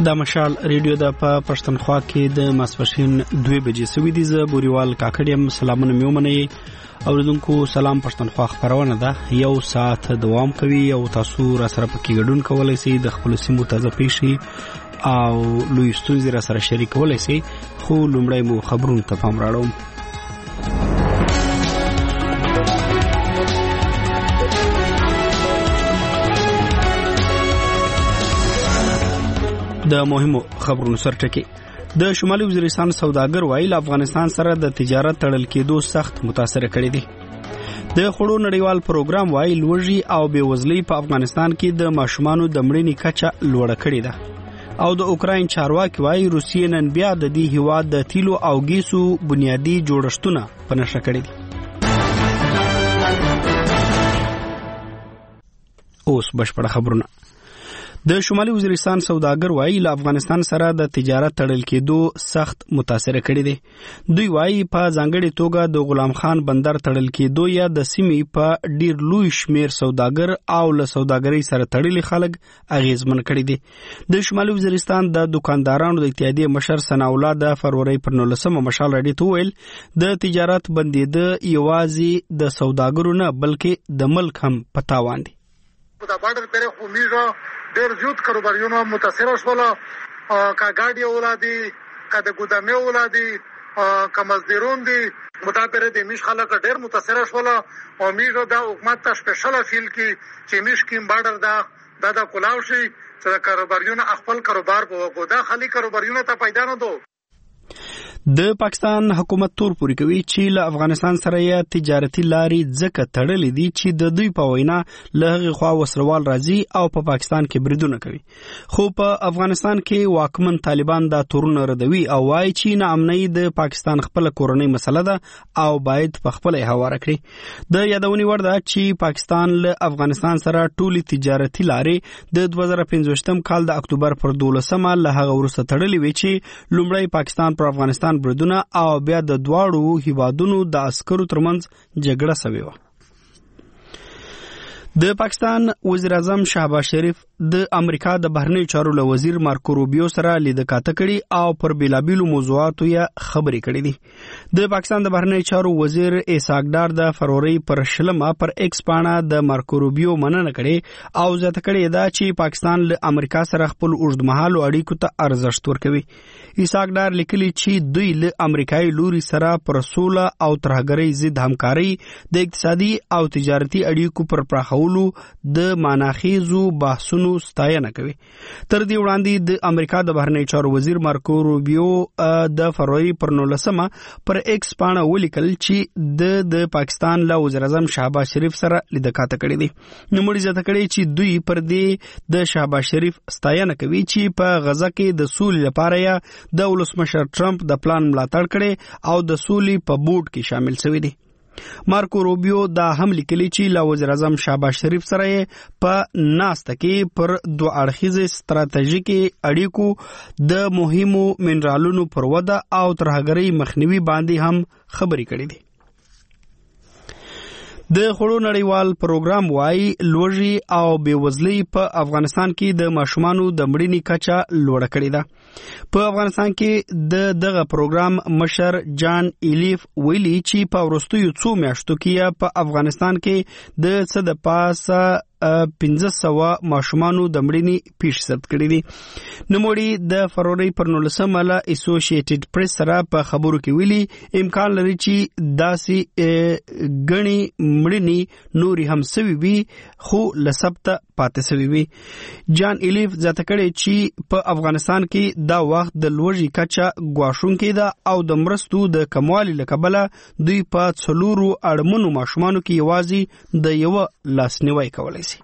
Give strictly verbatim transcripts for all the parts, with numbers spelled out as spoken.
د مشال ریډیو د په پښتونخوا کې د ماسپښین دوه بجې سوي دي. زه بوريوال کاکړیم. سلامونه مې ومنئ اوریدونکو. سلام پښتونخوا خبرونه ده یو ساعت دوام کوي او تاسو را سره پکې ګډون کولای شئ. د خپل سیمو تازه پیښې او لوی ستونزې را سره شریکولای شئ. خو لومړی مو خبرونه ته پام راوړم. د مهمو خبرونو سرټکی. د شمالي وزیرستان سوداګر وایي له افغانستان سره د تجارت تړل کېدو سخت متاثر کړي دي. د خړو نړیوال پروګرام وایي لوږې او بېوزلۍ په افغانستان کې د ماشومانو د مړینې کچه لوړه کړې ده. او د اوکراین چارواکي وایي روسیې نن بیا د دې هیواد د تیلو او ګیسو بنیادی جوړښتونه په نښه کړي دي. اوس بشپړه خبرونه. د شمالي وزیرستان سوداګر وایي له افغانستان سره د تجارت تړل کېدو سخت متاثر کړي دي. دوی وایي په ځانګړي توګه د غلام خان بندر تړل کېدو یا د سیمې په ډیر لوی شمیر سوداګر او له سوداګرۍ سره تړلي خلک اغیزمن کړي دي. د شمالي وزیرستان د دکاندارانو د اتحادیې مشر ثناءالله د فروری پر نولسمه مشال راډیو ته ویل د تجارت بندېده یوازې د سوداګرو نه بلکې د ملک هم په تاوان دي. دا بارډر پر خو ډېر زیات کاروباریونه متاثر شول. کا ګاډي ولادي کا د ګودامي ولادي کا مزدورون دي متاثر دي. مش خلک ډېر متاثر شول او میږه د حکومت ته سپیشل فیل کی چې مش کیم بارډر دا د کولاو شي چې کاروباریونه خپل کاروبار په وګدا خالي کاروباریونه ته پیدا نه دو. د پاکستان حکومت تور پوري کوي چې له افغانستان سره یې تجارتي لارې ځکه تړلې دي چې د دوی په وینا له هغې خوا وسروال راځي او په پاکستان کې بریدونه کوي. خو په افغانستان کې واکمن طالبان دا تورونه ردوي او وایي چې ناامنۍ د پاکستان خپل کورنۍ مسله ده او باید په خپل هواره کړي. د یادونې وړ ده چې پاکستان له افغانستان سره ټولي تجارتي لارې د دوه زره پنځوستم کال د اکتوبر پر دولسمه له هغه وروسته تړلې وي چې لومړی پاکستان پر افغانستان بریدونه او بیا د دواړو هیوادونو د عسکرو ترمنځ جګړه سوې وه. د پاکستان وزیر اعظم شهباز شریف د امریکا د بهرنیو چارو له وزیر مارکو روبیو سره لیدکاته کړي او پر بیلابیلو موضوعاتو یې خبرې کړې دي. د پاکستان د بهرنیو چارو وزیر اسحاق ډار د فروری پر شلمه پر ایکس پاڼه د مارکو روبیو مننه کړې او زیاته کړې ده چې پاکستان له امریکا سره خپل اوږدمهالو اړیکو ته ارزښت ورکوي. اسحاق ډار لیکلي چې دوی له امریکایي لوري سره پر سوله او ترهګرۍ ضد همکاري د اقتصادي او تجارتي اړیکو پر پراخولو د ماناخیزو بحثونو ستاینه کوي. تر دې وړاندې د امریکا د بهرنیو چارو وزیر مارکو روبیو د فروری پر نولسمه پر ایکس پاڼه ولیکل چې د د پاکستان له وزیر اعظم شهباز شریف سره لیدکاته کړې دي. نوموړي زیاته کړې چې دوی پر دې د شهباز شریف ستاینه کوي چې په غزه کې د سولې لپاره یې د ولسمشر ټرمپ د پلان ملاتړ کړي او د سولې په بورډ کې شامل شوی دي. مارکو روبیو دا هم لیکلی چې له وزیر اعظم شهباز شریف سره یې په ناسته کې پر دوه اړخیزې ستراتیژیکې اړیکو د مهمو منرالونو پر وده او ترهګرۍ مخنیوي باندې هم خبرې کړې دي. د خړو نړیوال پروګرام وایي لوږې او بېوزلۍ په افغانستان کې د ماشومانو د مړینې کچه لوړه کړې ده. په افغانستان کې د دغه پروګرام مشر جان ایلیف ویلي چې په وروستیو څو میاشتو کې په افغانستان کې د څه د پاسه پنځه سوه ماشومانو د مړینې پیښې ثبت کړي دي. نوموړي د فروری پر نولسمه له اسوسییټډ پریس سره په خبرو کې ویلي امکان لري چې داسې ګڼې مړینې نورې هم سوي وي خو له ثبته پاتې سوي وي. جان ایلیف زیاته کړې چې په افغانستان کې دا وخت د لوږې کچه ګواښونکې ده او د مرستو د کموالي له کبله دوی په څلورو اړمنو ماشومانو کې یوازې د یوه لاسنیوی کولی شي.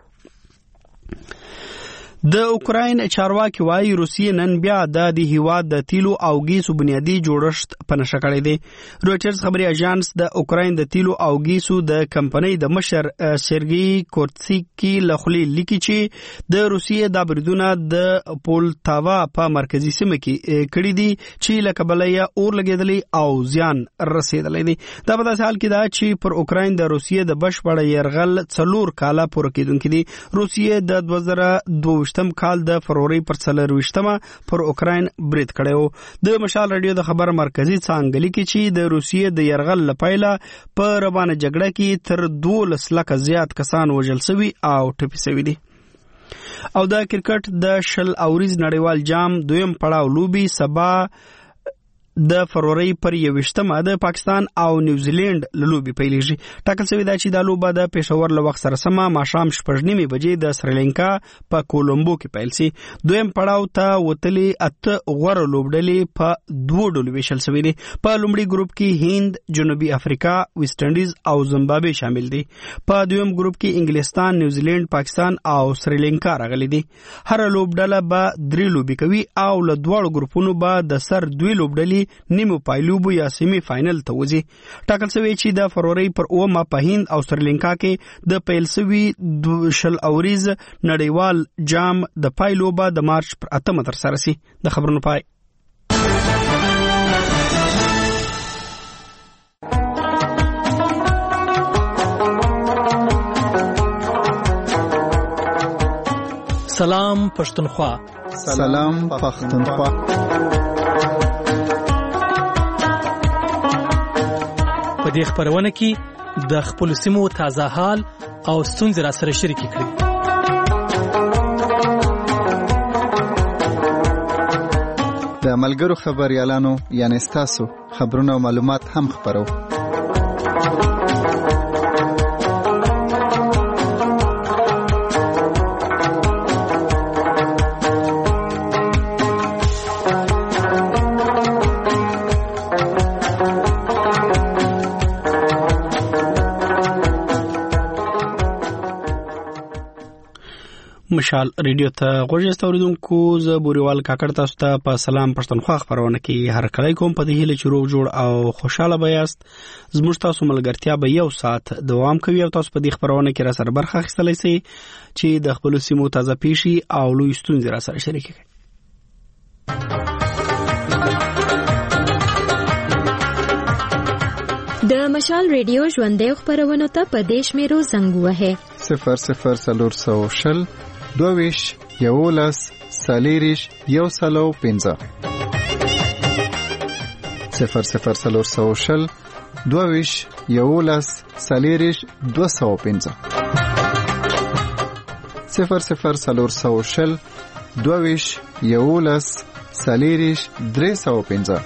د اوکراین چارواکي وایي روسیې نن بیا د دې هیواد د تیلو او ګیسو بنیادی جوړښت په نښه کړی دی. رویټرز خبري اژانس د اوکراین د تیلو او ګیسو د کمپنۍ د مشر سرګي کورتسیکي له خولې لیکي چې د روسیې د بریدونه د پولتاوا په مرکزي سیمه کې کړي دي چې له کبله یې اور لګېدلی او زیان رسېدلی دی. دا په داسې حال کې ده چې پر اوکراین د روسیې د بشپړ یرغل څلور کاله پوره کېدونکي دي. روسیې د دوه زره دوه ویشتم کال د فروری پر څلور ویشتمه پر اوکراین برید کړو د مشال رادیو د خبر مرکزی څنګه لیکي چې د روسیې د يرغل لپاره په روانه جګړه کې تر دولس لکه زیات کسان وژل شوي او ټپي شوي دي. او د کرکټ د شل اوریز نړیوال جام دویم پړاو لوبي سبا د فروری پر یوشتمه د پاکستان او نیوزیلند لوبي پیلېږي. ټاکل شوی دا چې د لوبه د پېښور له وخت سره سمه ماښام شپږ نیمې بجې د سریلانکا په کولمبو کې پیل شي. دویم پړاو ته وتلي اته غوړ لوبډلې په دوه ډلو ویشل شوی دي. په لومړي ګروپ کې هند، جنوبي افریقا، ویسټ انډیز او زیمبابوې شامل دي. په دویم ګروپ کې انګلستان، نیوزیلند، پاکستان او سریلانکا راغلي دي. هر لوبډله به درې لوبي کوي او له دوه ګروپونو به د سر دوی لوبډلې نیمو پایلوبو یا سیمی فائنل ته وځي. ټاکل شوی چې د فروری پر اومه په هند او سریلانکا کې د پیل شوی شل اوریز نړیوال جام د پایلوبه د مارچ پر اتمه تر سره شي. د خبرونو پای. سلام پښتونخوا. سلام پښتونخوا. په دې خبرونه کې د خپل سیمو تازه حال او ستونزې را سره شریکې کړئ. د ملګرو خبريالانو یعنی ستاسو خبرونه او معلومات هم خبرو. مشال رادیو ته غوږی استوریدونکو زه بوريوال کاکړ تاسو ته په سلام پښتونخوا خبرونه کې هر کله کوم په دې هله چروغ جوړ او خوشاله بیاست. زموږ تاسو ملګرتیا به یو ساعت دوام کوي او تاسو په دې خبرونه کې را سره برخه اخیستلای شئ چې د خپل سیمو تازه پیشي او لوی ستونزې را سره شریک کړئ. د مشال رادیو ژوندې خبرونه ته په دیش میرو زنګ وه صفر صفر سلور سو شل دویش یولس سالیریش یو سلو پنځه صفر صفر سلور سو شل دویش یولس سالیریش دو سو پنځه صفر صفر سلور سو شل دویش یولس سالیریش درې سو پنځه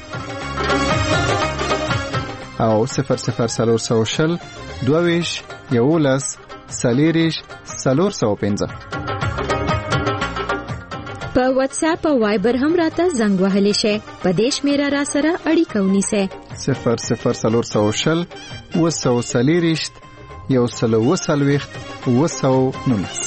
او صفر صفر سلور سو شل دویش یولس سالیریش سلور سو پنځه. په واتس اپ او وایبر هم راته زنګ وهلی شي. په دیش میرا را سره اړیکه ونیسه. صفر صفر سلور سو شل وسو سالیریش یو سلو وسلويخت وسو نونس.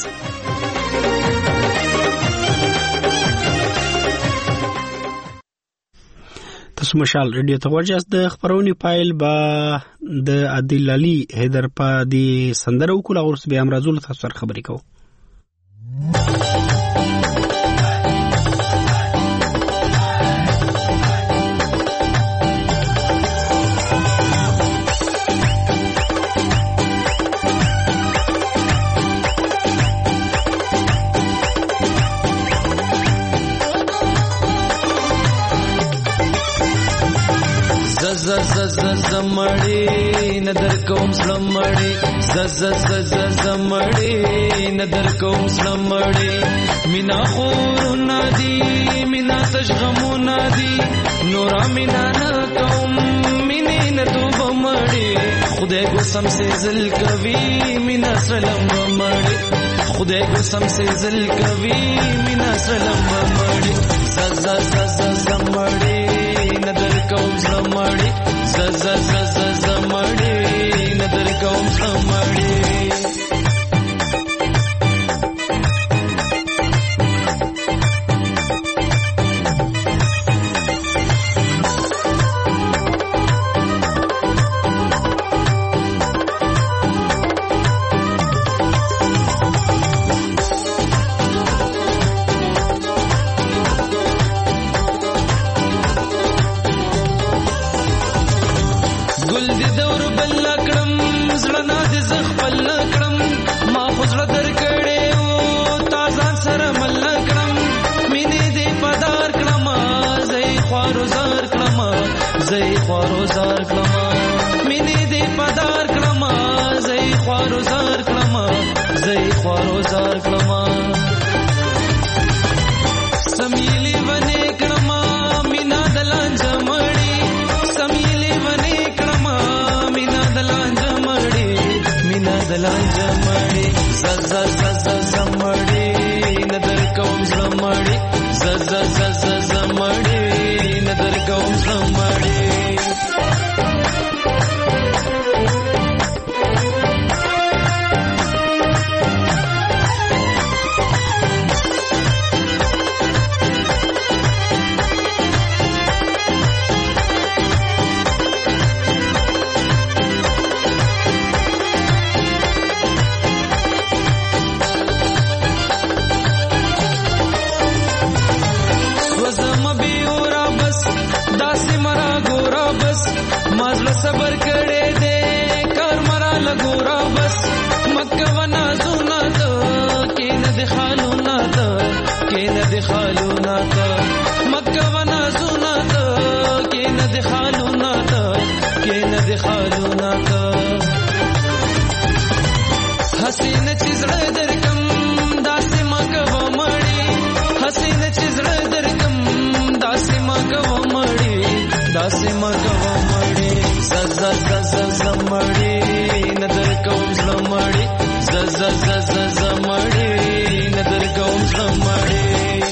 تاسو مشال رادیو ته ورجاست. د خبرونې پایل با د عادل علي حیدر په دې سندره وکړه او بیا هم راځو تاسو سره خبرې کوو. ز ز ز زمړی ندر کوم سلمړی ز ز ز ز زمړی ندر کوم سلمړی مینا خور نادي مینا تشغمو نادي نورا مینا نکوم مینه نتو بمړی خدای کو سم سے زل کوي مینا سلام بمړی خدای کو سم سے زل کوي مینا سلام بمړی ز ز ز ز زمړی ندر کوم سلمړی ز ز ز ز زمړی ندر کوم سلمړی. ګل دې دور بل کړم زړه نه دې زخ بل کړم ما خو زړه در کړې او تازه سره مل زئی خوارو زار کلما مینې دې پدار کلما زئی خوارو زار کلما زئی خوارو زار کلما سمیلی ونه کلما مینا دلان جمړي سمیلی ونه کلما مینا دلان جمړي مینا دلان جمړي ز ز ز ز زمړي ندر کوم زمړي ز ز ز ز زمړي ندر کوم زمړي صبر کړه دې کار مرا لګورا بس مکه ونا زونا ته کې نه د خالو نه ته کې نه د خالو نه ته مکه ونا زونا ته کې نه د خالو نه ته کې نه د خالو نه ته حسین چې زړه درکم داسې مکه و مړی حسین چې زړه درکم داسې مکه و مړی داسې مکه و مړی ز ز ز ز زمړی ندر کوم زمړی ز ز ز ز زمړی ندر کوم زمړی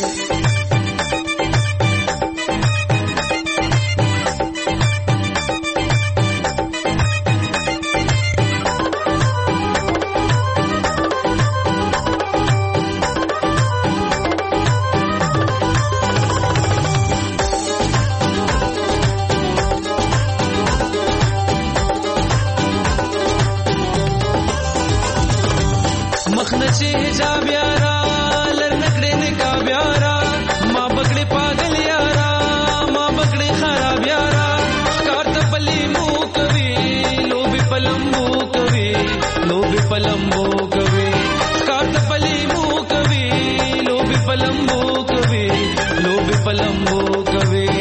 مخنچی حجاب یارا لرنکڑے نکاب یارا ما بکڑے پاگل یارا ما بکڑے خراب یارا کارت پلی مو کوي لوبی پلمبو کوي لوبی پلمبو کوي کارت پلی مو کوي لوبی پلمبو کوي لوبی پلمبو کوي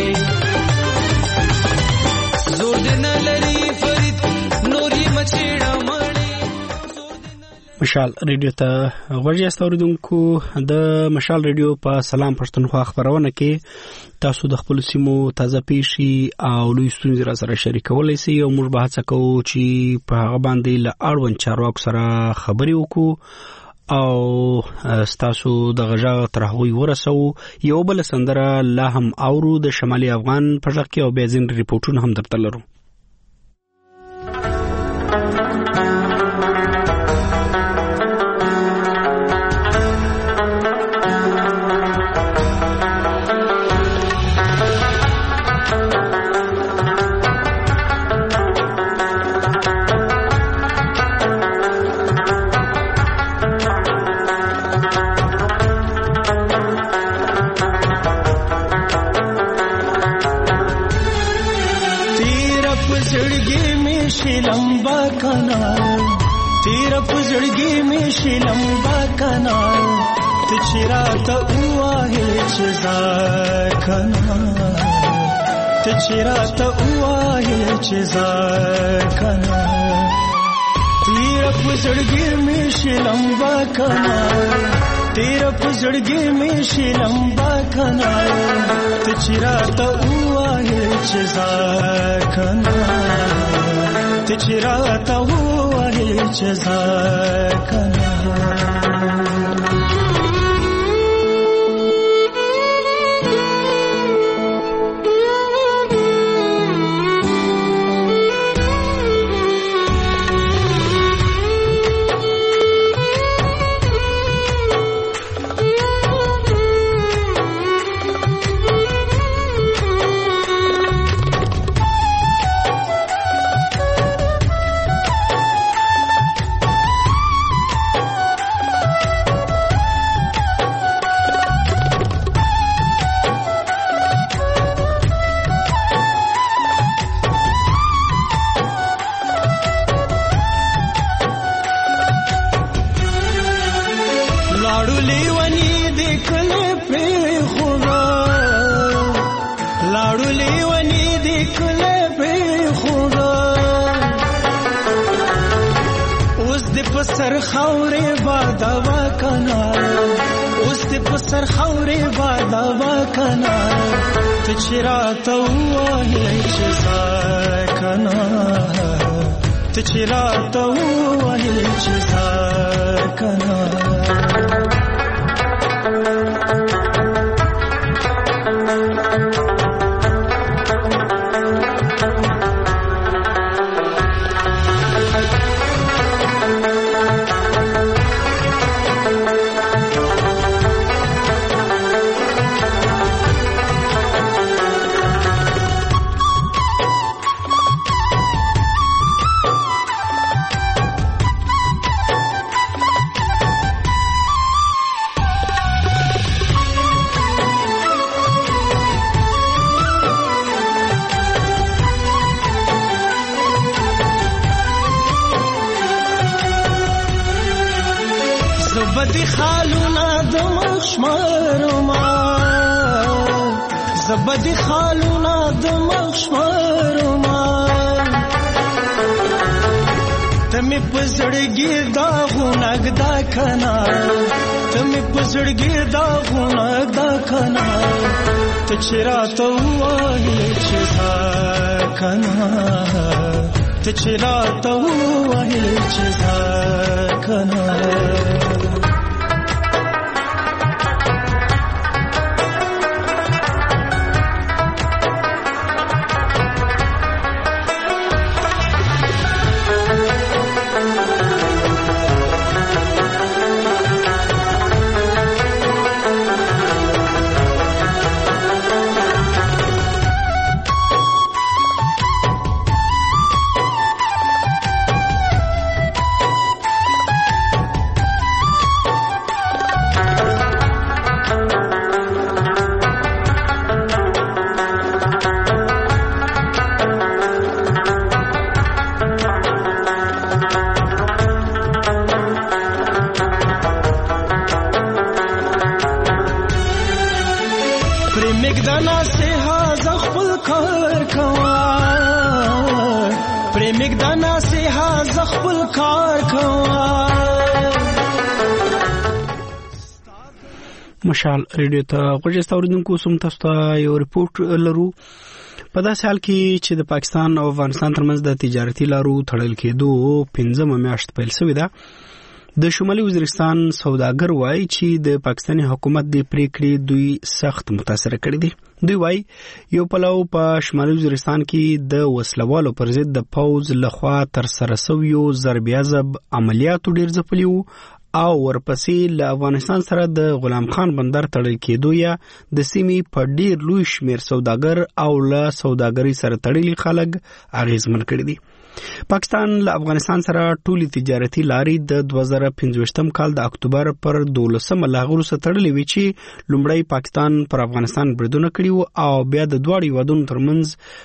زور دینا لری فرید نوری مچیڑا مړی مشال ریډیو ته غوږی استوریدونکو د مشال ریډیو په سلام پښتونخوا خبرونه کې تاسو د خپل سیمو تازه پیشي او لوی ستونزې را سره شریکولای شئ او موږ به هڅه کوو چې په هغه باندې له اړوند چارواکو سره خبرې وکړو او ستاسو د غږ تر هغوی ورسو. یو بل سندره لا هم اورو د شمالي افغان په ځخ کې او بیا ځین ریپورتونه هم درته لرو. लंबा कनाल तेरा पुजड़गी में शी लंबा कनाल तिचरा तो हुआ है चिजार कनाल तिचरा तो हुआ है चिजार कनाल तेरा पुजड़गी में शी लंबा कनाल तेरा पुजड़गी में शी लंबा कनाल तिचरा तो हुआ है चिजार कनाल तिचराता हुआ है जज़ा कना سر خاورې بادوا کنا اوس دې په سر خاورې بادوا کنا ته چې راته ووایې چې زه کنا ته چې راته ووایې چې زه کنا زبدي خالونا دمخ شمرما زبدي خالونا دمخ شمرما تمي پزړګي دا غونګ دا کنا تمي پزړګي دا غونګ دا کنا ته چیرته وایې چې زه کنا ته چیرته وایې چې زه کنا پریمګدانا سے ها زخپل کار کوا پریمګدانا سے ها زخپل کار کوا مشال ریډیو ته غوښتل اوریدونکو سم تاسو ته یو ریپورت لرو په داسې حال کې چې د پاکستان او افغانستان ترمنځ د تجارتي لارو تړل کېدو پنځمه میاشت پیل شوې ده د شمالي وزیرستان سوداګر وایي چې د پاکستاني حکومت د پریکړې دوی سخت متاثر کړي دي دوی وایي یو پلو په شمالي وزیرستان کې د وسلوالو پر ضد د پوز لخوا تر سره شویو ضرب عذاب عملیاتو ډیر ځپلي وو او ورپسې له افغانستان سره د غلام خان بندر تړل کېدو یا د سیمې په ډیر لوی شمیر سوداګر او له سوداګرۍ سره تړلي خلک اغیزمن کړي دي پاکستان له افغانستان سره ټولي تجارتي لارې د دوه زره پنځوستم کال د اکتوبر پر دولسمه لاغورو سره تړلې وي چې لومړی پاکستان پر افغانستان بریدونه کړي او بیا د دواړو هیوادونو ترمنځ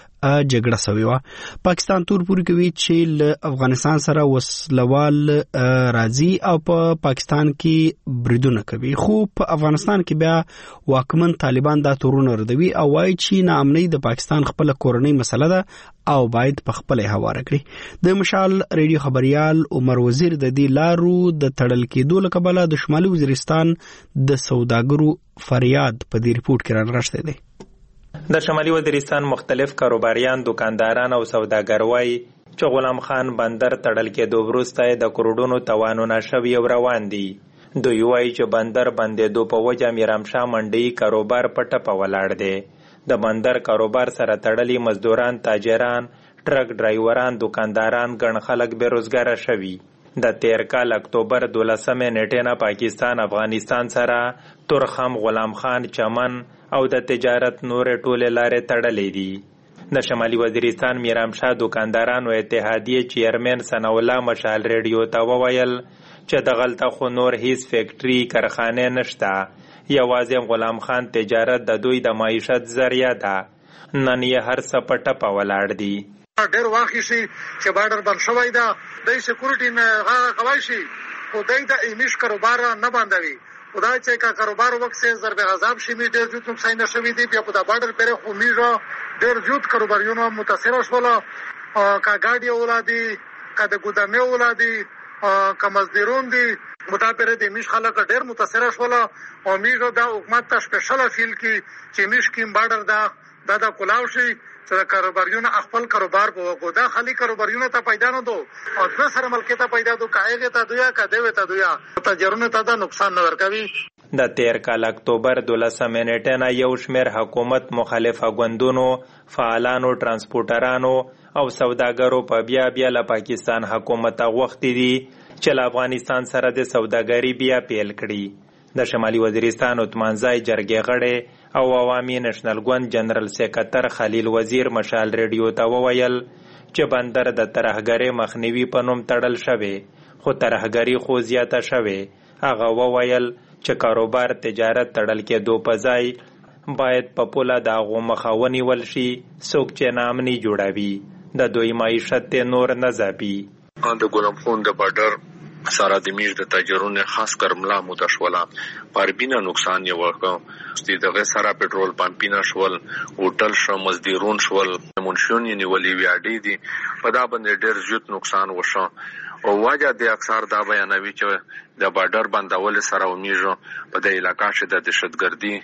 جګړه شوې وه پاکستان تور پورې کوي چې له افغانستان سره وسلوال راځي او په پا پاکستان کې بریدونه کوي خو په افغانستان کې بیا واکمن طالبان دا تورونه ردوي او وایي چې ناامنۍ د پاکستان خپل کورنۍ مسله ده او باید په خپل هواره کړي د مشال ریډیو خبريال عمر وزیر د دې لارو د تړل کېدو له کبله د شمالي وزیرستان د سوداګرو فریاد په دې ریپورت کې راغلی دی د شمالي وزیرستان مختلف کاروباریان دکانداران او سوداګر وایي چې غلام خان بندر تړل کېدو وروسته د کروڑونو توانونه شوي او روان دي دوی وایي چې بندر بندېدو په وجه میرامشاه منډۍ کاروبار په ټپه ولاړ دی د بندر کاروبار سره تړلي مزدوران تاجران ټرک ډرایوران دکانداران ګڼ خلک بېروزګاره شوي د تیر کال اکتوبر دولسمې نیټې نه پاکستان افغانستان سره تورخم غلام خان چمن او د تجارت نورې ټولې لارې تړلې دي د شمالي وزیرستان میرامشاه دکاندارانو اتحادیې چیرمن ثناء الله مشال ریډیو ته وویل چې دغلته خو نور هیڅ فیکټري کارخانې نشته یوازې غلام خان تجارت د دوی د معیشت ذریعہ ده نن یې هر څه په ټپه ولاړ دي ډېر واخی شي چې بارډر بند شوی ده د سکیورټي نه غاړه کوي شي خو دای د ایمیش کاروبار نه باندوي خدای چې کا کاروبار وخت سه ضرب غضب شي می ډېر جوړ نقصان شوی دی په د بارډر پره خو میږه ډېر جوړ کاروباریونو متاثر شول کا ګاډي اولادي کا د ګودامه اولادي کمزدورون دي متاپره د میش خلک ډېر متاثر شول او میږه د حکومت ته سپیشل فیل کی چې میش کیم بارډر دا دا د کلاو شي چې کاروباریونه خپل کاروبار په وګو دا خالي کاروباریونه ته پیدا نه دو او د سره ملک ته پیدا دو کایغه ته دویا کده وته دویا تجربه ته دا نقصان نه ورکوي. د تیر کال اکتوبر دولسمه نیټه نه یو شمېر حکومت مخالفه ګوندونو فعالانو ترانسپورټرانو او سوداګرو په بیا بیا له پاکستان حکومت غوښتي دي چې له افغانستان سره د سوداګري بیا پیل کړي. د شمالي وزیرستان عثمانزای جرګې غړی او عوامي نېشنل ګوند جنرال سیکرټر خلیل وزیر مشال ریډیو ته وویل چې بندر د ترهګرۍ مخنیوي په نوم تړل شوی خو ترهګري خو زیاته شوی. هغه وویل چې کاروبار تجارت تړل کېدو په ځای باید په پوله د هغو مخه ونیول شي څوک چې ناامني جوړوي د دوی معیشت نور نه ځپي. د ګلم خون د بارډر سره د میش د تاجرونو خاص کر ملا متشوله پاربینا نقصان یې ورکړ. د دغه سره پټرول پمپینا شول هوټل شو مزدورون شول منشون یې نیولې ویاډې دي په دا باندې ډېر زیات نقصان وشو او واجه د اکثر دا بیانوي چې د بارډر بندول سره ومیږي په د علاقې کې د دهشتګردي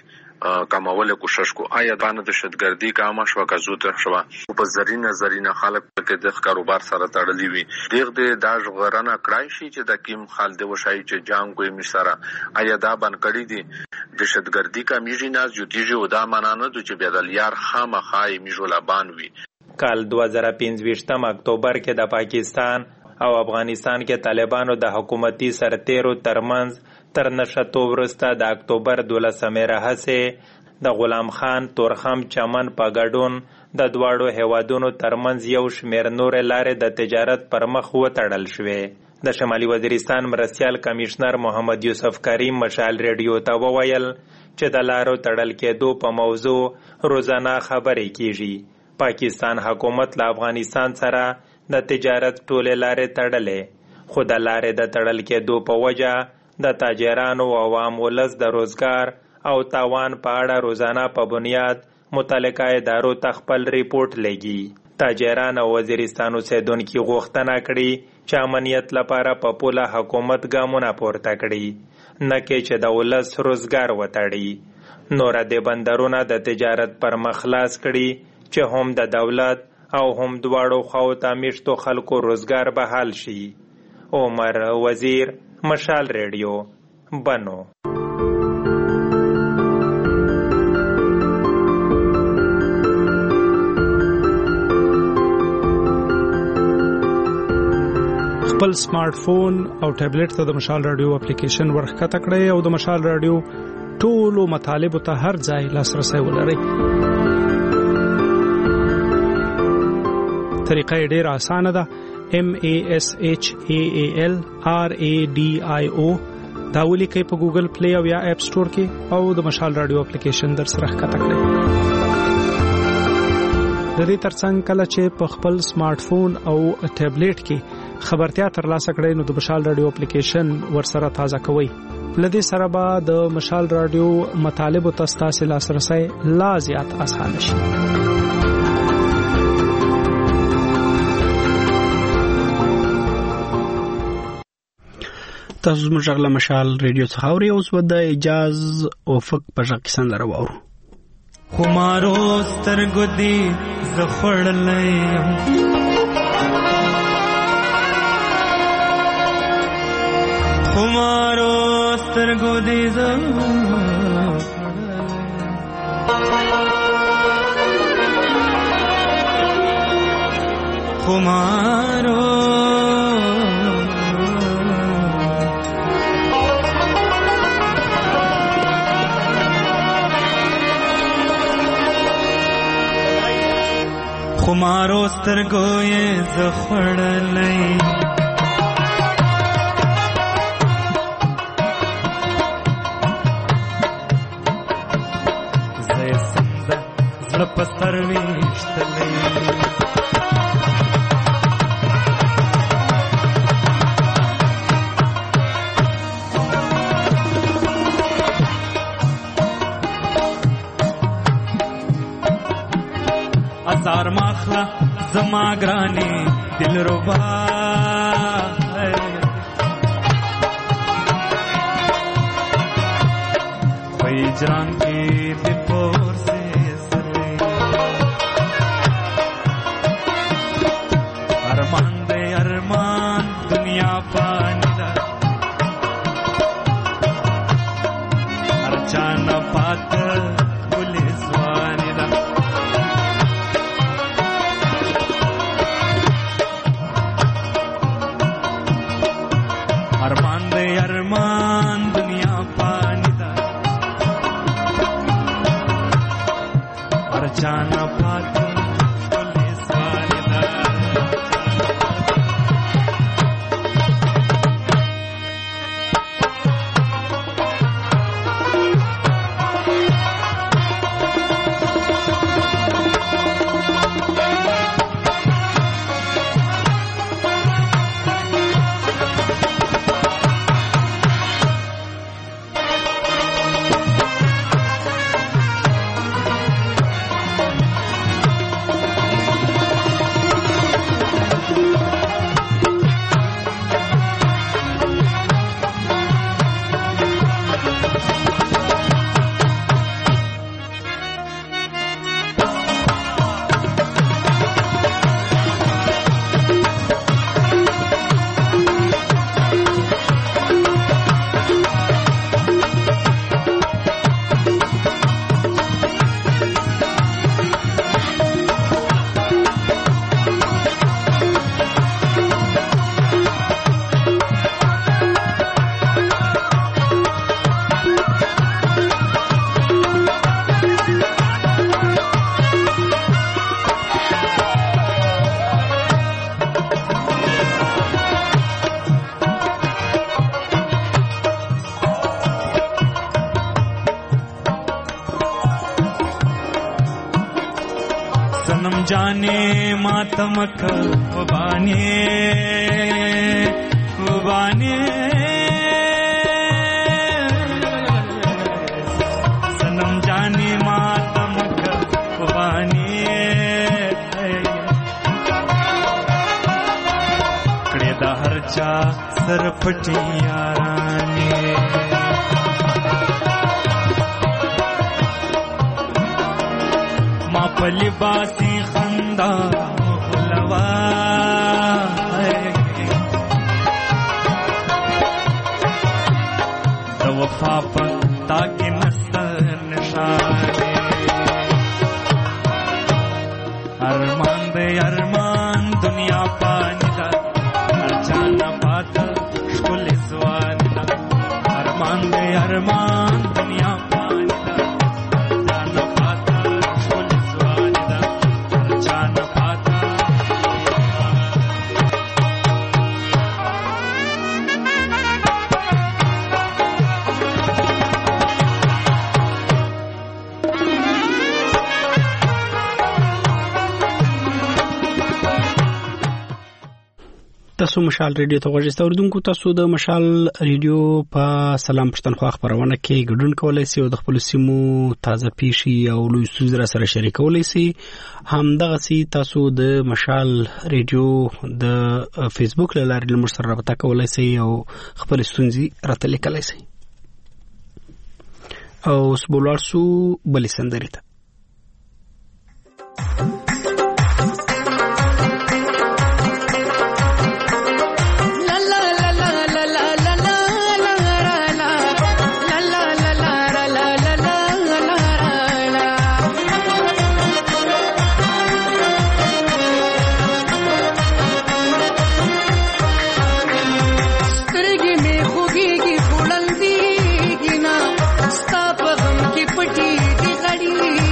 کمول کوشش کو آیا باندې دهشتګردي کامه شو کزوت شو په زرینه زرینه خلک کې د کاروبار سره تړلې وي دغه د داج غرانه کړای شي چې د کیم خالد وشای چې جام کوی مشره آیا دا بن کړی دي دهشتګردي کمیږي نه جوړیږي او دا معنی نه چې بدل یار خامخای میجولا بانوي. کال دوه زره پنځه اکتوبر کې د پاکستان او افغانستان کې طالبانو د حکومتي سرتیرو ترمنځ تر نشټو وروسته د اکتوبر دولسمې راهیسې د غلام خان تورخم چمن په ګډون د دواړو هیوادونو ترمنځ یو شمېر نورې لارې د تجارت پر مخ وتړل شوې. د شمالي وزیرستان مرستیال کمیشنر محمد یوسف کریم مشال ریډیو ته وویل چې د لارو تړل کېدو په موضوع روزانه خبرې کیږي. پاکستان حکومت له افغانستان سره د تجارت ټولې لارې تړلې خو د لارې د تړل کېدو په وجه د تاجرانو او عوام ولس د روزګار او تاوان په اړه روزانه په بنیاد متعلقه ادارو ته خپل ریپورت لګي. تاجران او وزیرستان اوسیدونکي غوښتنه کړې چې امنیت لپاره په پوله حکومت ګامونه پورته کړي نه کې چې د ولس روزګار وتړي. نور د بندرونه د تجارت پر مخ خلاص کړي چې هم د دولت او هم دواړو خواو ته میشتو خلکو روزګار بحال شي. عمر وزیر مشال ریډیو بنو. خپل سمارټ فون او ټابلیټ ته د مشال رادیو اپلیکیشن ورخکته کړئ او د مشال رادیو ټولو مطالبه ته هر ځای لاسرسي ولرئ. طریقه ډېر اسانه ده. M A S H A A L R A D I O دا ولیکئ په ګوګل پلی او یا اپ سٹور کې او د مشال رادیو اپلیکیشن در سره ښکته کړئ. د دې ترڅنګ کله چې په خپل سمارټ فون او ټابلیټ کې خبرتیا ترلاسه کړئ نو د مشال رادیو اپلیکیشن ورسره تازه کوئ. لدې سره به د مشال رادیو مطالب ته ستاسو لاسرسي لا زیات اسانه شي. تاسو زموږ غږ مشال ریډیو څخه اورئ. اوس به د اجاز افق په غږ کې سندره واورو. خمارو سترګو دې زه خوړلی یم خمارو سترګو دې زه خمارو خمارو سترګو یې زه خوړلی زه یې سمده زړه په سر ویشتلی ازار ماخلا زما گرانی دل ربا هجران کې د پور سې ارمان دې ارمان دنیا پانی دا هر چانا پات پولیس وانی دا ارمان دے ارمان دنیا پانی دا ہر جانا پات پولیس والی دا जाने मातमक खुबाने खुबाने सनम जाने मातमक खुबाने कड़े दा हरचा सरपटी याराने मापली बासी खंदा मुखलवा द वफा पर ताकि नस्तर निशाने अरमान दे अरमान दुनिया पानी दा हर जाना पाता शुल स्वानी दा अरमान दे अरमान दुनिया पानी दा जाना पाता تاسو مشال ریډیو ته غوښتل اوردونکو تاسو د مشال ریډیو په سلام پښتونخوا خبرونه کې ګډون کولای شئ او د خپل سیمو تازه پیښې او لوی ستونزې سره شریکولای شئ. همدغه سي تاسو د مشال ریډیو د فیسبوک له لارې لمر سره رابطه کولای شئ او خپل ستونزې راته لیکلای شئ. او سبولار سو بلې سندرې ته पटी दी घड़ी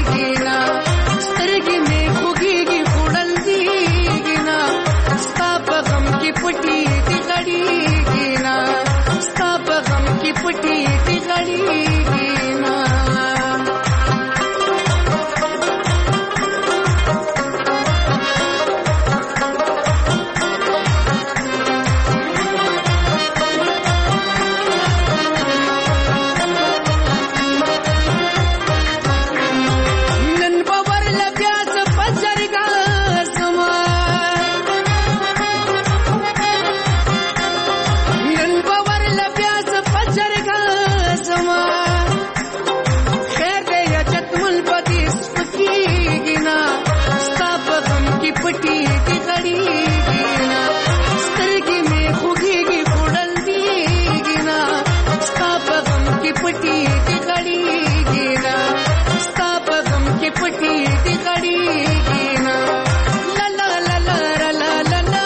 غړېږي نه سترګې مې خوږېږي خوړندېږي نه ستا په غم کې پټې دي غړېږي نه ستا په غم کې پټې دي غړېږي نه لا لا لا لا لا لا لا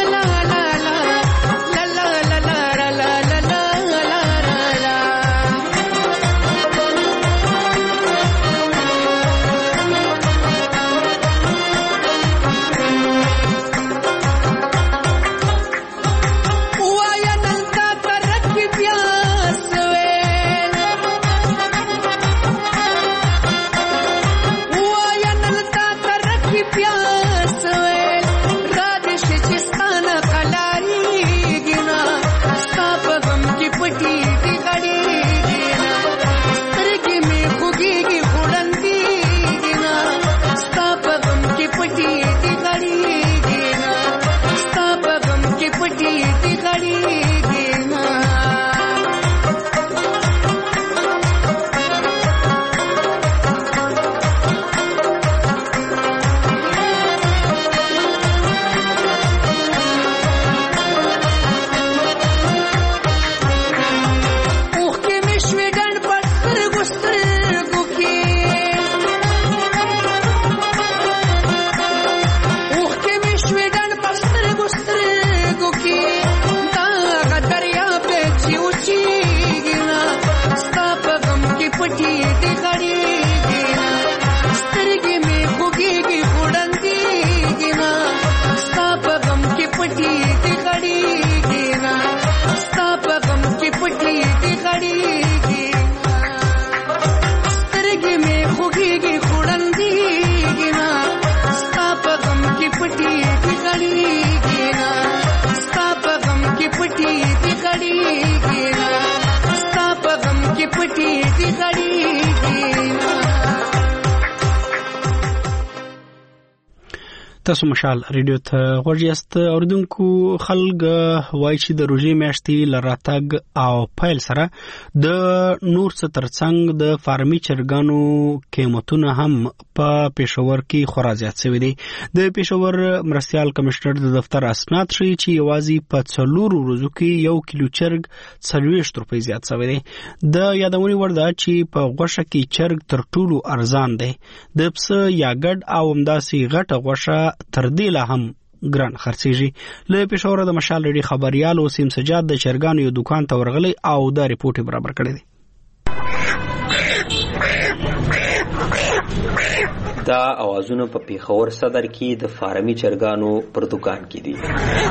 تاسو مشال ریډیو ته غوږ یاست. اوریدونکو خلک وایي چې د روژې میاشتې له راتګ او پیل سره د نور څه ترڅنګ د فارمي چرګانو قیمتونه هم په پېښور کې خورا زیات شوي دي. د پېښور مرستیال کمشنر د دفتر اسناد ښیي چې یوازې په څلورو ورځو کې یو کیلو چرګ څلوېښت روپۍ زیات شوی دی. د یادونې وړ ده چې په غوښه کې چرګ تر ټولو ارزان دی. د پسه یا ګډ او همداسې غټه غوښه تر دې لا هم ګران خرڅېږي. له پېښور د مشال ریډي خبريال وسیم سجاد د چرګانو یو دکان ته ورغلی او دا ریپورت برابر کړی دی. دا اوازونه په پېښور صدر کې د فارمي چرګانو پر دکان کې دي.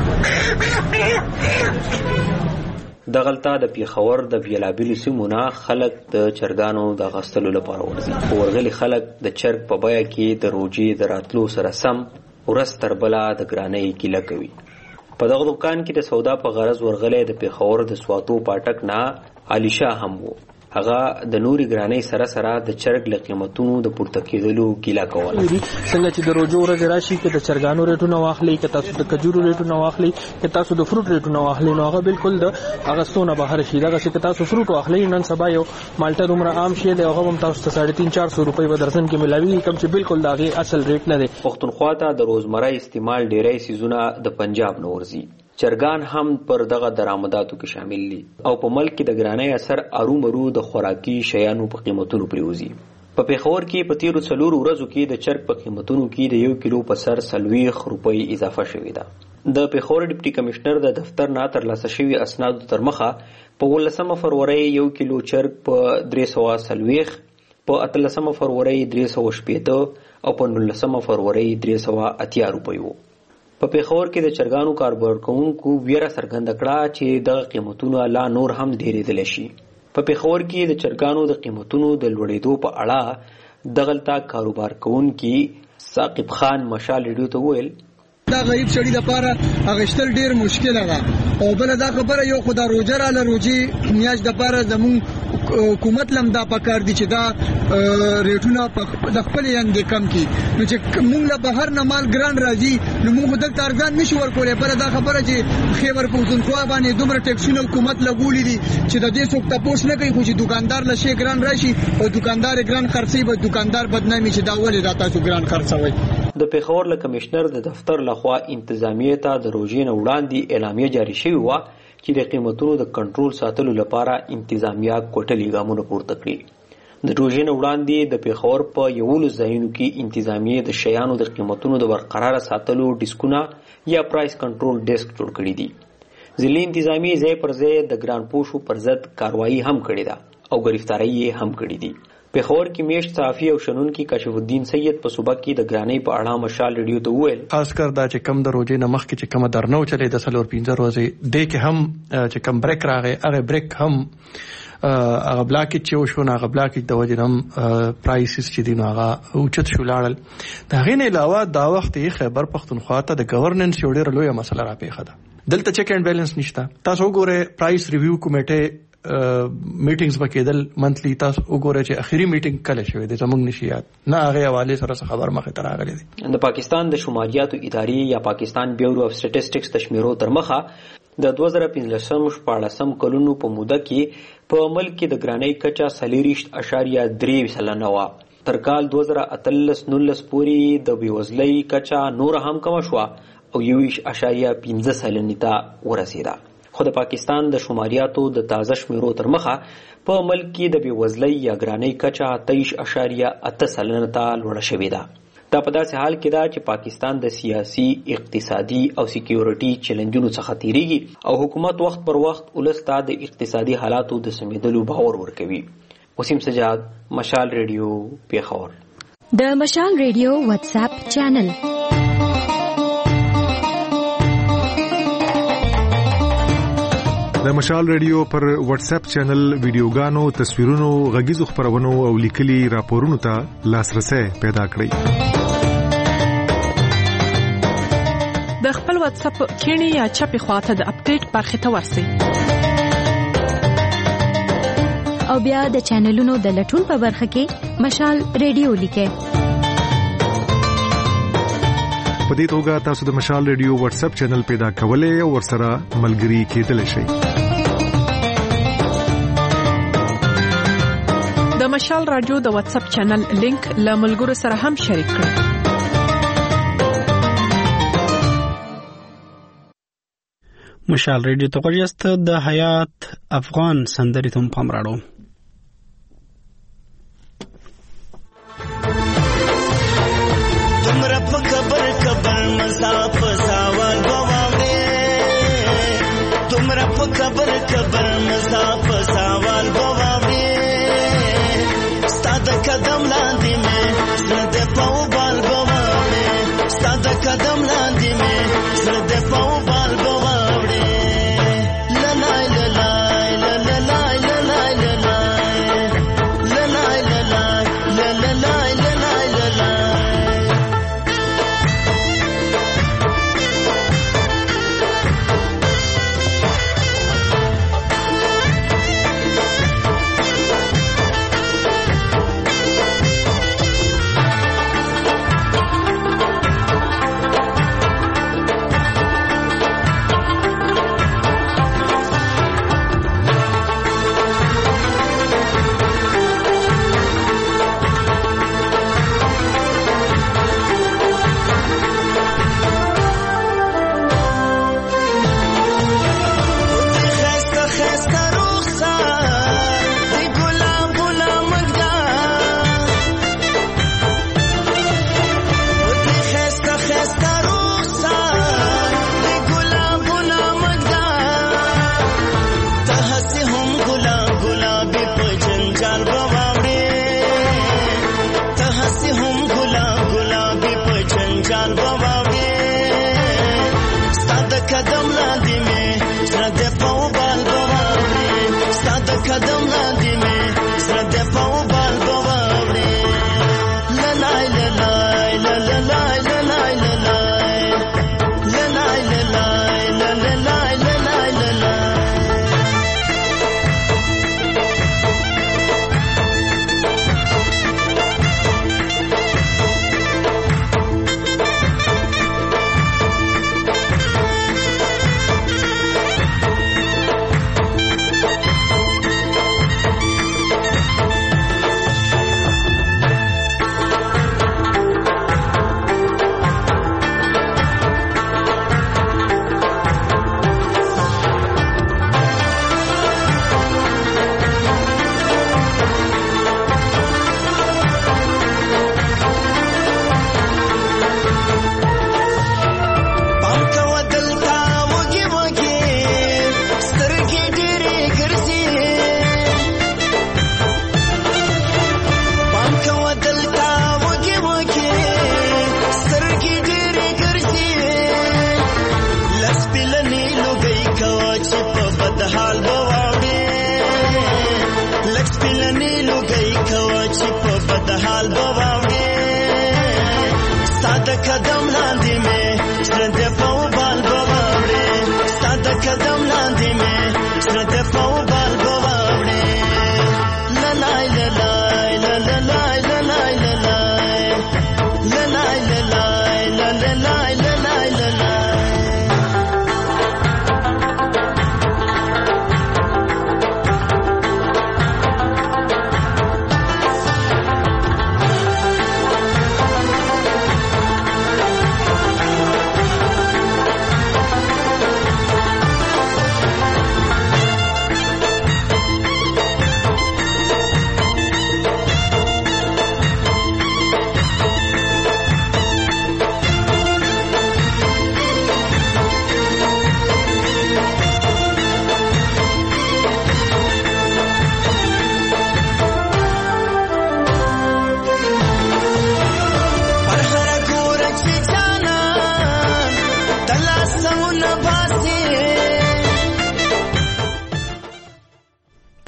دغلطه د پېښور د بیلابیلو سیمو نه خلک د چرګانو د غستلو لپاره ورځي. خو ورغلي خلک د چرګ په بیه کې د روژې د راتلو سره سم ورځ تر بله د ګرانۍ ګیله کوي. په دغه دکان کې د سودا په غرض ورغلی د پېښور د سواتو پاټک نه علیشا هم و. هغه د نوري ګرانۍ سره سره د چرګ له قیمتونو د پورته کېدلو ګیله کوله. څنګه چې د روژو ورځې راشي که د چرګانو ریټونه واخلئ که تاسو د کجورو ریټونه واخلئ که تاسو د فروټ ریټونه واخلئ نو هغه بالکل د اغستو نه بهر شي. دغسې که تاسو فروټ واخلئ نن سبا یو مالټه دومره عام شی دی هغه هم تاسو ته ساړه تین چار سو روپۍ په درجن کې ملاویږي کوم چې بالکل د هغې اصل ریټ نه دی. پښتونخوا ته د روزمره استعمال ډیری څیزونه د پنجاب نه ورځي. چرګان هم پر دغه درآمداتو کې شامل دي او په ملک کې د ګرانۍ اثر ارومرو د خوراکي شیانو په قیمتونو پرېوځي. په پېښور کې په تیرو څلورو ورځو کې د چرګ په قیمتونو کې د یو کیلو په سر څلوېښت روپۍ اضافه شوې ده. د پېښور ډیپټي کمشنر د دفتر نه ترلاسه شوي اسنادو تر مخه په اوولسمه فروری یو کیلو چرګ په درې سوه څلوېښت، په اتلسمه فروری درې سوه شپېته او په نولسمه فروری درې سوه اتیا روپۍ وو. په پېښور کې د چرګانو کاروبار کوونکو ویره څرګنده کړه چې دغه قیمتونه لا نور هم ډېرېدلی شي. په پېښور کې د چرګانو د قیمتونو د لوړېدو په اړه دغلته کاروبار کوونکي ثاقب خان مشال ریډیو ته وویل دا غریب سړي لپاره اغشتل ډېر مشکله ده او بله دا خبره یو خو دا روژه راله روژې میاشت دپاره زمونږ حکومت لم دا پکار دي چې دا ریټونه د خپلې اندې کم کړي. نو چې موږ له بهر نه مال ګران راځي نو موږ دلته ارزان نشو ورکولی. بله دا خبره چې خیبر پښتونخوا باندې دومره ټیکسونه حکومت لګولي دي چې د دې څوک تپوس نه کوي، خو چې دوکاندار له شی ګران راشي او دوکاندار ګران خرڅوي به دوکاندار بدنامي چې دا ولې دا تاسو ګران خرڅوئ. د پیښور له کمشنر د دفتر لخوا انتظامیه ته د روژې نه وړاندې اعلامیه جاری شوې وه چې د قیمتونو د کنټرول ساتلو لپاره انتظامیه کوټلي ګامونه پورته کړي. د روژې نه وړاندې د پیښور په یولس ځایونو کې انتظامیه د شیانو د قیمتونو د برقراره ساتلو ډیسکونه یا پرایس کنټرول ډیسک جوړ کړي دي. ځینې انتظامیه ځای پر ځای د ګران پوشو پر ضد کاروایی هم کړې ده او گرفتاری یې هم کړې دي. پیښور کې میشت صحافي او شنونکي کاشف الدین سید په صوبه کې د ګرانۍ په اړه مشال ریډیو ته وویل خاص کر دا چې کم د روزې نه مخکې چې کومه درنه وچلې د څلور پنځه ورځې دی کې هم چې کم بریک راغی هغه بریک هم هغه بلاکیج چې وشو هغه بلاکیج د وجې هم پرایسز چې دي نو هغه اوچت شو لاړل. د هغې نه علاوه دا وخت یې خیبر پښتونخوا ته د گورننس یو ډېره لویه مسله راپېښه ده. دلته چیک اینډ بیلنس نشته. تاسو وګورئ پرایس ریویو کمیټې میټینګز وکیدل منتلی تاسو وګورئ چې اخیری میټینګ کله شوې ده زموږ نشي یاد نه هغه حواله سره خبر مخه تر راغلي دي. د پاکستان د شماریاتو ادارې یا پاکستان بیورو اف سټیټسټکس د شمیرو تر مخه د دوه زره پنځلسم شپاړسم کلونو په موده کې په ملک کې د ګرانۍ کچه څلېرویشت اعشاریه درې سلنه وه. تر کال دوه زره اتلس نولس پورې د بېوزلۍ کچه نور هم کمه شوه او یوویشت اعشاریه پنځه سلنې ته ورسېده. خو د پاکستان د شماریاتو د تازه شمیرو تر مخه په ملک کې د بېوزلۍ یا ګرانۍ کچه تیش اعشاریه اته سلنه ته لوړه شوې ده. دا په داسې حال کې ده چې پاکستان د سیاسي، اقتصادي او سکیورټي چیلنجونو څخه تیریږي او حکومت وخت پر وخت ولس ته د اقتصادي حالاتو د سمېدلو باور ورکوي. وسیم سجاد، مشال ریډیو، پیښور. د مشال ریډیو واتس اپ چینل د مشال ریډیو پر واتس اپ چینل ویډیوګانو، تصویرونو، غږیزو خبرونو او لیکلي راپورونو ته لاسرسي پیدا کړئ. د خپل واتس اپ کینی یا چپی خواته د اپډیټ برخه ته ورسئ او بیا د چینلونو د لټون په برخه کې مشال ریډیو لیکئ. په دې توګه تاسو د مشال ریډیو واتس اپ چینل پیدا کولای او ورسره ملګري کېدلی شئ. د مشال رادیو د واتس اپ چینل لینک له ملګرو سره هم شریک کړئ. مشال ریډیو ته غوږ د حیات افغان سندرې ته پام راړو. खबर खबर मजाक सवाल बवावे सादा कदम लांदी में सदे पाऊ बाल बवावे सादा कदम लांदी में सदे पाऊ बाल बवावे ललाई ललाई ललाई ललाई ललाई ललाई ललाई ललाई ललाई ललाई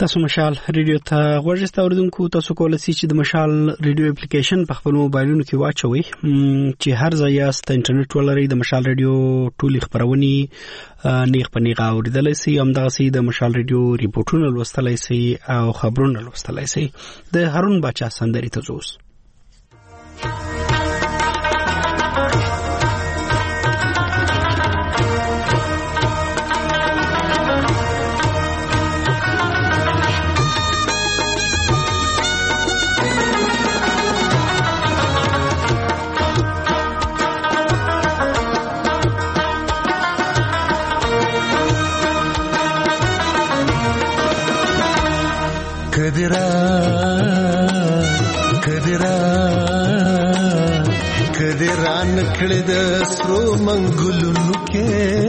تاسو مشال ریډیو ته غوږی اوریدونکو تاسو کولای شئ چې د مشال ریډیو اپلیکیشن په خپل موبایلونو کې واچوئ چې هر ځای یاست انټرنیټ ولرئ د مشال ریډیو ټولې خبرونه نیغ په نیغه اوریدلای شئ همدغسې د مشال ریډیو ریپورټونه لوستلای شئ او خبرونه لوستلای شئ د هارون باچا سندري ته زوس کدرا کدرا کدرا نکړه د سرو منګلونو کې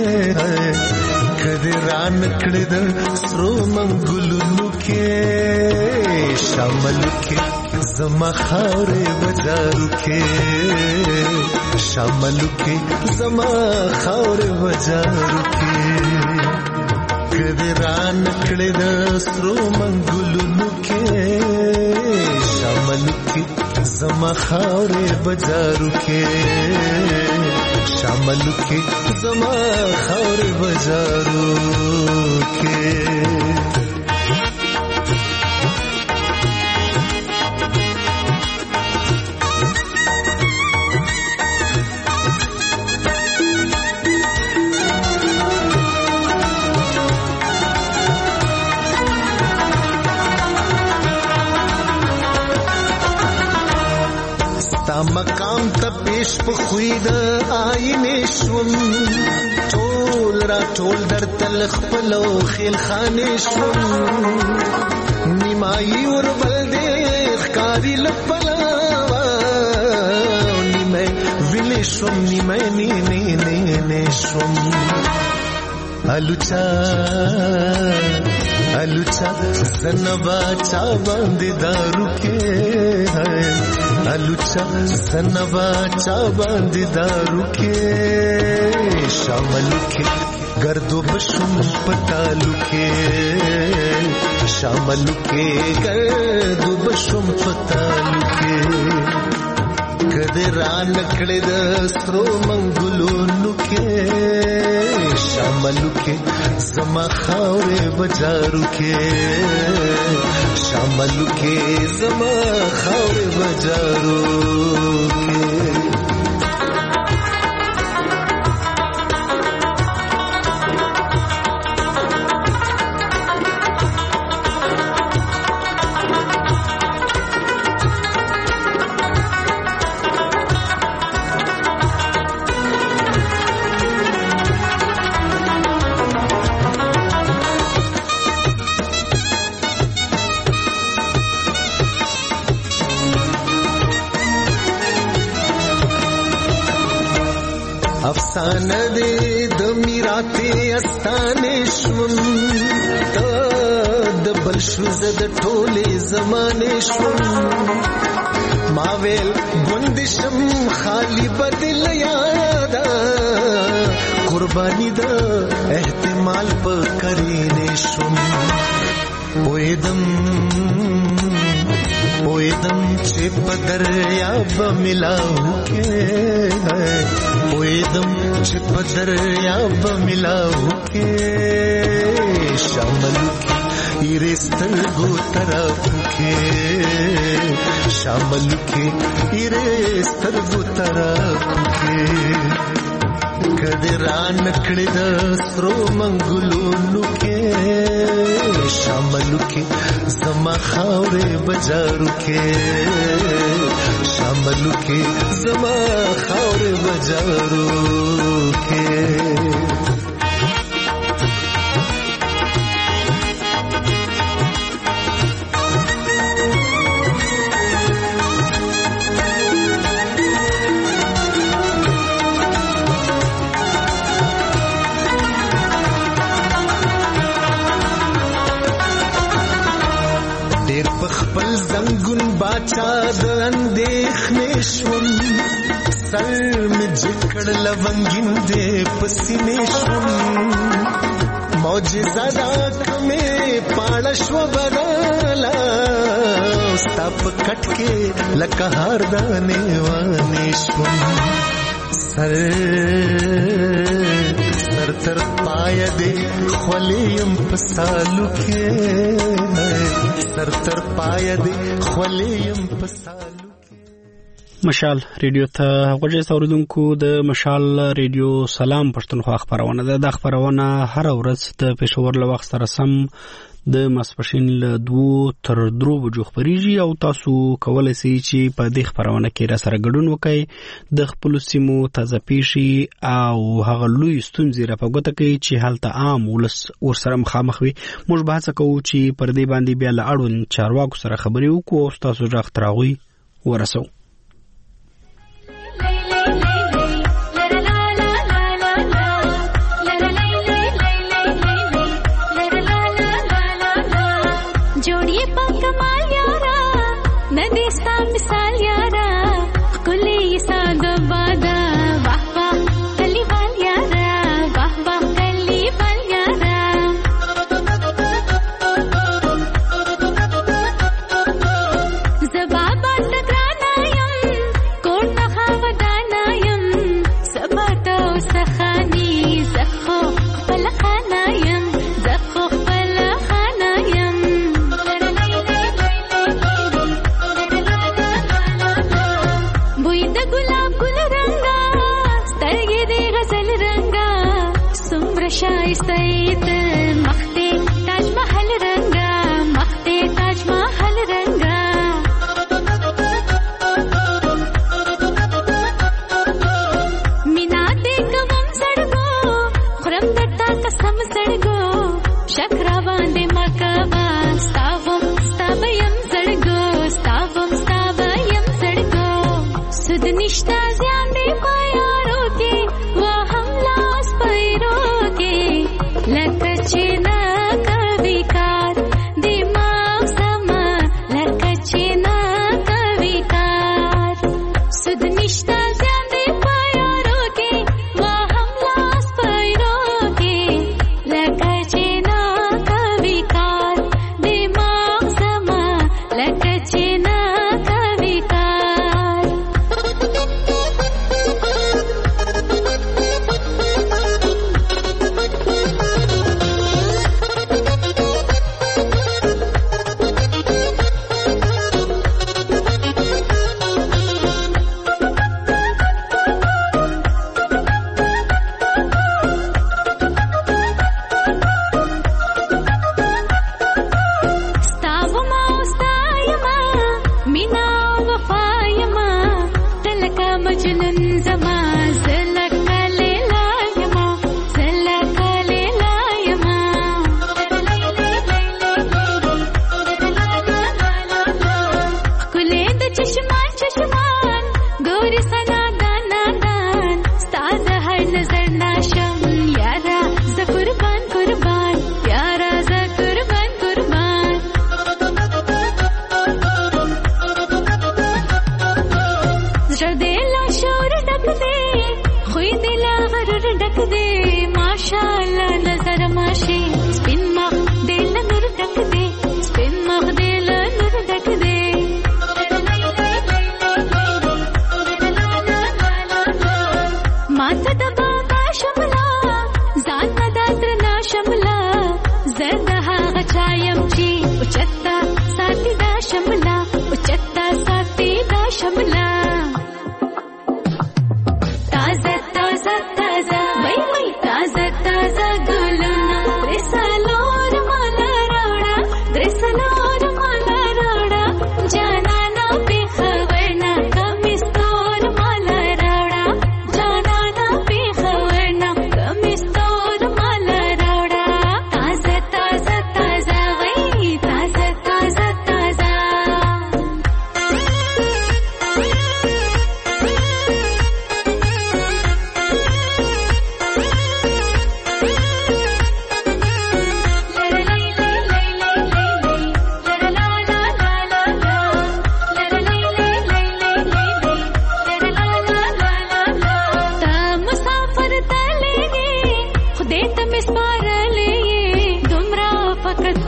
کدرا نکړه د سرو منګلونو کې شامل کې زما خاورې بازارو کې شامل کې زما خاورې بازارو کې کدرا نکړه د سرو منګلونو کې شامل کې زما خاورې بازارو کې شامل کې زما خاورې بازارو کې مقام ته پیش په خوید آینه شوم ټول را ټول در تل خپل خیل خانه شوم نیمای ور بل دې ښکاری لپلا نیمه ویل شوم نیمه نی نی نی نی شوم الوچا الوچا زنبا چا باندې دارو کې الوچا زنبا چا باندې دارو کې شامل کې گردو بشم پتالو کې شامل کې گردو بشم پتالو کې کدرا نکړه د سرو منګلونو کې شامل کې زما خاورې بازارو کې شامل کې زما خاورې بازارو کې افسانه دې د میراته استانه شوم د بل شوز د ټوله زمانه شوم ما ویل ګوندشم خالی بدل یادا قربانی د احتمال په کرینه شوم وېدم وېدم چې په دریاب ملاو کې وېدم چې په دریاب ملاو کې شامل کې ایرستل ګو طرف کې شامل کې ایرستل ګو طرف کې کدرا نکړه د سرو منګلونو کې شامل کې زما خاورې بازارو کې شامل کې زما خاورې بازارو کې خپل زنګون باچا د اندېښنې شوم سر می جکړ لونګین دې پسینې شوم معجزه دا کمه پالشو بدلا ستاپ کټ کې لکه هر دانه وانه شوم سر سر تر پای دې خولیم پسالو کې سر تر پای دې خولیم پسالو مشال ریډیو ته غوږی اوریدونکو د مشال ریډیو سلام پښتونخوا خبرونه ده د خبرونه هر ورځ د پېښور له وخت سره سم د ماسپښین له دوه تر درو بجو خبريږي او تاسو کولای شئ چې په دې خبرونه کې را سره ګډون وکړئ د خپل سیمو تازه پیښې او هغه لوی ستونزې را په ګوته کوي چې هلته عام ولس ورسره مخامخ وي موږ بحث کوو چې پر دې باندې بیا له اړوند چارواکو سره خبرې وکړو او تاسو ځخ تراوي ورسو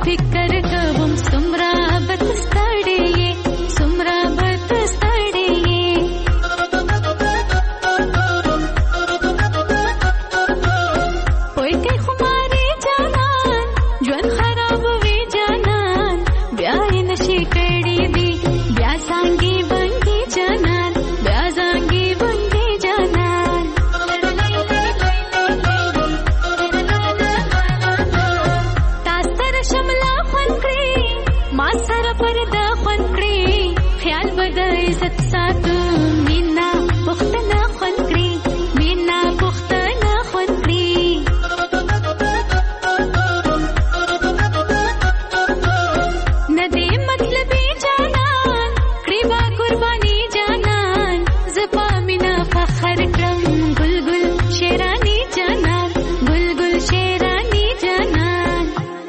فکر کوم سمرا بت ستړې سمرا بت ستړې پوي کې خماري جانان ژوند خراب وي جانان بیا نشي کړي دي بیا څنګه بنګي جانان بیا څنګه بنګي جانان تاسر شملا خون کړی ما سره پردا خون کړی خیال بد عزت ساتو مینا پختنا خون کړی مینا پختنا خون کړی ندی مطلبی جانان قریبا قربانی جانان زپا مینا فخر کرم گل گل شیرانی جانان گل گل شیرانی جانان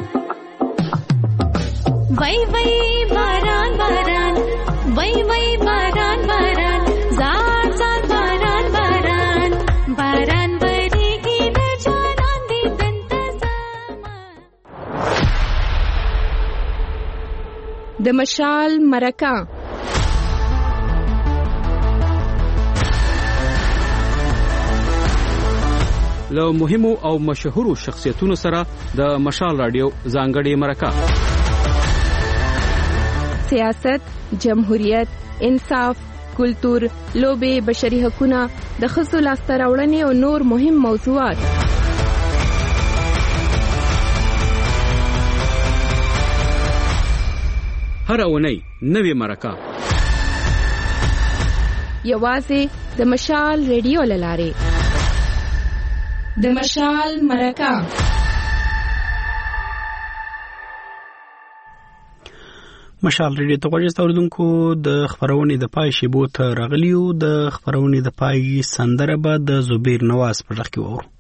وای وای باران باران وای وای باران باران زار زار باران باران باران بریږي د جانان دی دنتظام د مشال مرکه له مهمو او مشهورو شخصیتونو سره د مشال رادیو ځانګړې مرکه سیاست، جمهوریت، انصاف، کلتور، لوبې، بشري حقوقونه، د ښځو لاسته راوړنې او نور مهم موضوعات. هر اونۍ نوې مرکه یوازې د مشال ریډیو له لارې. د مشال مرکه مشال ریډیو ته غوږی اوریدونکو د خبرونې د پای شیبو ته راغلیو. د خبرونې د پای سندره به د زبیر نواز په غږ کې وورو.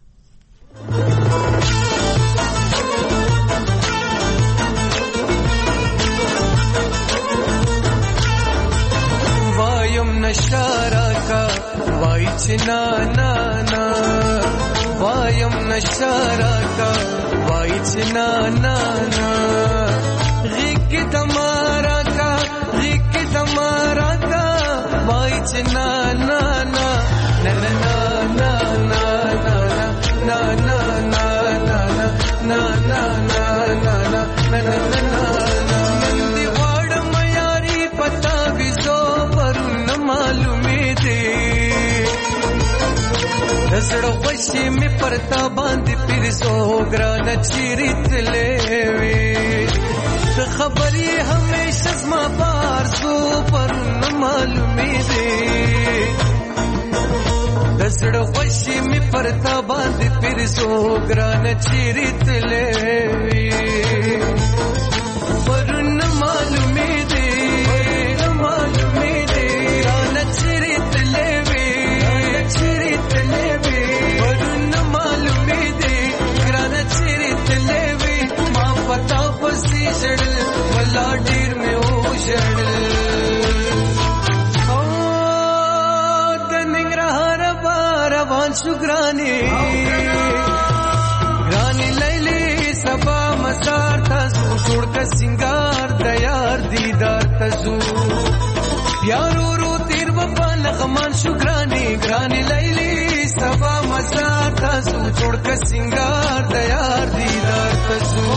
وایم نشارا کا وای چنا نا نا وایم نشارا کا وای چنا نا نا غیق تمہارا کا غیق تمہارا کا وای چنا نا نا نا نا نا نا نا نا نا نا نا نا نا نا نا نا نندی واڑ میاری پتا بھی زو پر نہ معلومی دے زړه خوشي می پرتا باندې پیرزو ګران چیرت لوي ته خبري همیشه زما بار زو پر نه معلومي دي زړه خوشي می پرتا باندې پیرزو ګران چیرت لوي پر نه معلومي دي معلومي دي ګران چیرت لوي چیرت لوي پتا پسی جڑل ولا ډیر می او جڑل او د ننګرهار بار روان شو ګرانی ګرانی لیلی سبا مسار تاسو جوړ ک سنگار د یار دیدار تاسو یارو رو تیر وفا لغمان شو ګرانی ګرانی لیلی سبا مسار تاسو جوړ ک سنگار د یار دیدار تاسو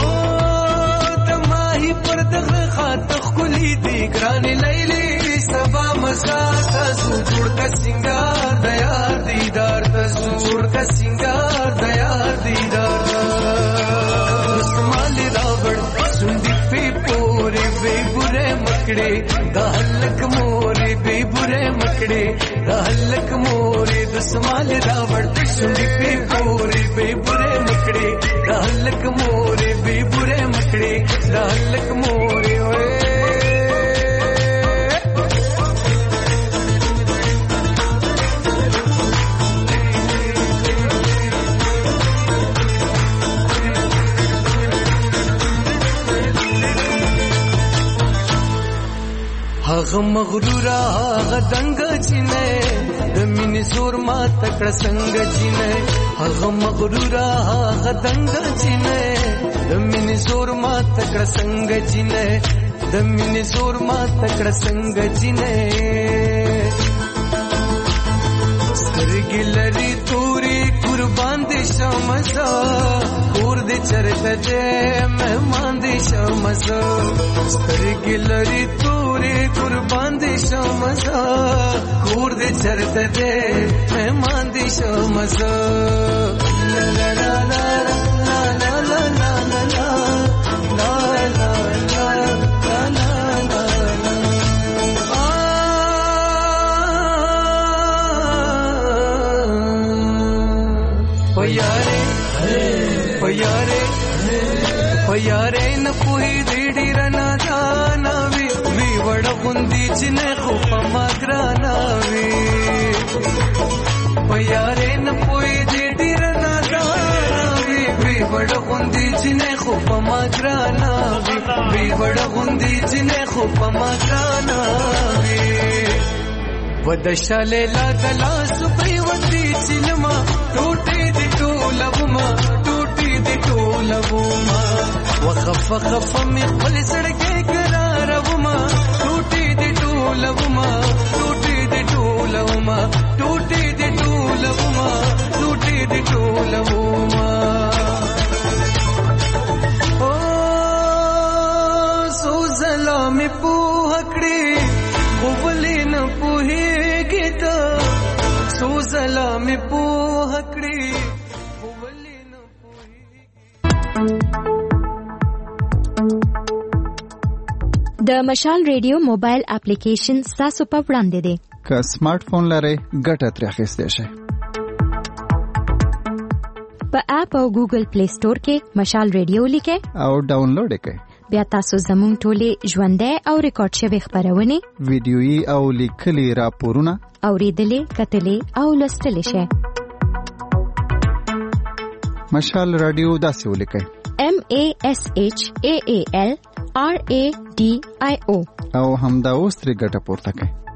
پر دغه خاطر خلی دی ګرانی لیلی سبا مزار تاسو جوړ ک سنگار د یار دیدار تاسو جوړ ک سنگار د یار دیدار استعمال راوړ سندې په پورې به ګره مکړې د هلک مورې به ګره مکړې د هلک مورې د استعمال راوړ سندې په پورې به ګره مکړې د هلک مورې به ګره مکړې د هلک مورې وې هغه مغرور هغه دنګ چینه د مینې زور ما تکړه څنګه چینه هغه مغرور هغه دنګ جنې د مين زور ما تکړه څنګه جنې د مين زور ما تکړه څنګه جنې سترګې لري توري قربان دي شمزه کور دې چرته دې مهمان دي شمزه سترګې لري توري قربان دي شمزه کور دې چرته دې مهمان دي شمزه لا لا لا لا لا لا لا لا لا لا لا پياره پياره پياره न کوئی ډېډې رنا جانا وی وی وړ غوندي چې نه خو پماګرانا وی پياره न کوئی ډېډې رنا جانا وی وی وړ غوندي چې نه خو پماګرانا وی وی وړ غوندي چې نه خو پماګرانا وی ودشاله لا دلاس پریوتی چلما ټوټې دې ټولوما ټوټې دې ټولوما وخف خف مې خپل سړکې قراروما ټوټې دې ټولوما ټوټې دې ټولوما ټوټې دې ټولوما ټوټې دې ټولوما او سو زلام په هکړې وولې نه پوهېږي ته سو زلام په هکړې وولې نه پوهېږي. د مشال ریډیو موبایل اپلیکیشن ستاسو په وړاندې دی. که سمارټ فون لرئ ګټه ترې اخیستی شئ. په اپ او ګوګل پلی سٹور کې مشال ریډیو لیکئ او ډاونلوډ یې کړئ. بیا تاسو زموږ ټولې ژوندۍ او ریکارډ شوې خپرونې ویډیويي او لیکلي راپورونه اورېدلې کتلې او لوستلې شئ. مشال رادیو داسې ولیکئ M A S H A A L R A D I O او همدا اوس ترې ګټه پورته کړئ.